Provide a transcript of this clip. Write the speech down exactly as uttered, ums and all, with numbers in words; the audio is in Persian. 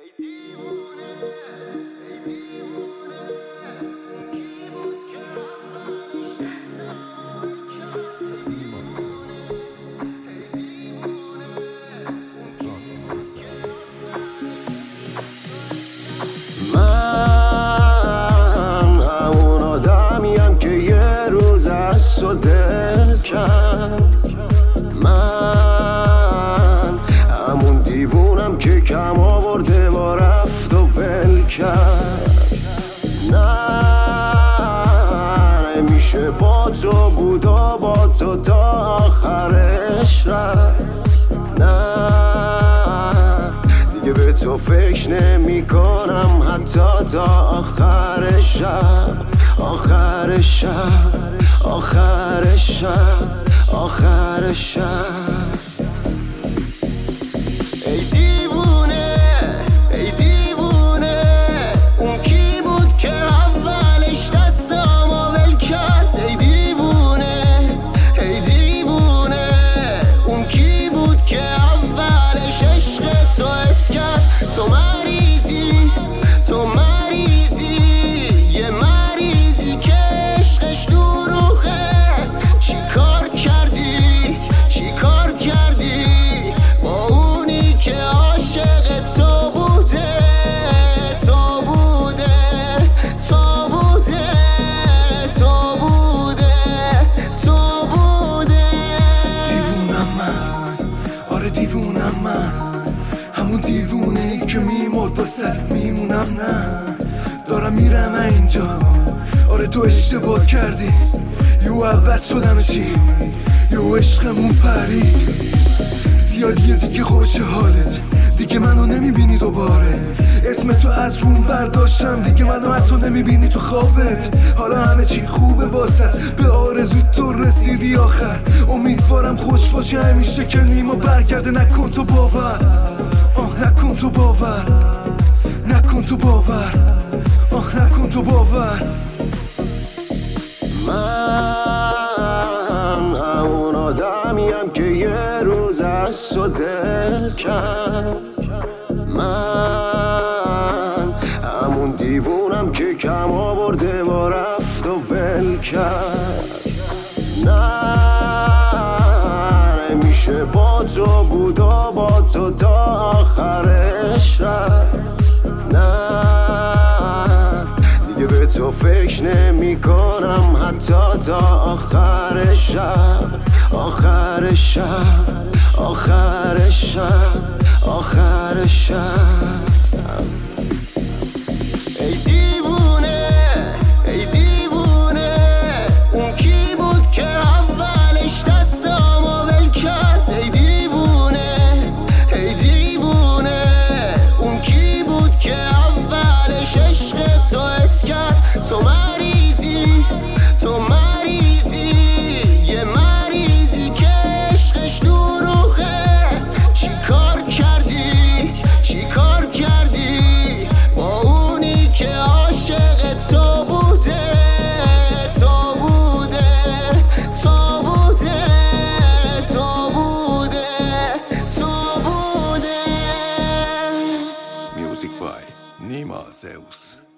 ای دیوونه ای دیوونه اون کی بود که اولش دستم کرد ای دیوونه ای دیوونه اون کی بود که اولش من همون آدمیم که یه روز از تو دل کرد من همون دیوونم که کم آورده و رفت و ول کرد نه نمیشه با تو بود و با تو تا آخرش رفت نه دیگه به تو فکر نمی کنم حتی تا آخر شب آخر شب آخر شب آخر شب ای دیوونه ای دیوونه اون کی بود که اولش دستامو ول کرد ای دیوونه ای دیوونه اون کی بود که اولش عشق تو حس کرد تو مریضی تو مریضی یه مریضی که عشقش دروغه چی کار کردی چی کار کردی با اونی که عاشق تو بوده تو بوده تو بوده تو بوده تو بوده دیوونم من آره دیوونم من همون دیوونه ای که میمرد واسه میمونم نه دارم میرم اینجا آره تو اشتباه کردی یو عوض شدم چی یو عشقمون پرید زیادیه دیگه خوش حالت دیگه منو نمیبینی دوباره اسم تو از روم برداشتم دیگه منو حتی نمیبینی تو خوابت حالا همه چی خوبه واسه به آرزو تو رسیدی آخر امیدوارم خوش باشه همیشه که نیما برگرده نکن تو باور آه نکن تو باور نکن تو باور آه نکن تو باور من همون آدمیم که یه روز از تو دل کرد من همون دیوونم که کم آورده و رفت و ول کرد نه نمیشه با تو بود و با تو تا آخرش رفت نه دیگه به تو فکر نمی کنم حتی تا آخر شب آخر شب آخر شب آخر شب ای دیوونه ای دیوونه اون کی بود که اولش دستامو ول کرد ای دیوونه ای دیوونه اون کی بود که اولش عشق تو حس کرد تو مریضی تو مریضی یه مریضی که عشقش دروغه چی کار کردی چی کار کردی با اونی که عاشق تو بوده تو بوده تو بوده تو بوده تو بوده Music by Nima Zeus.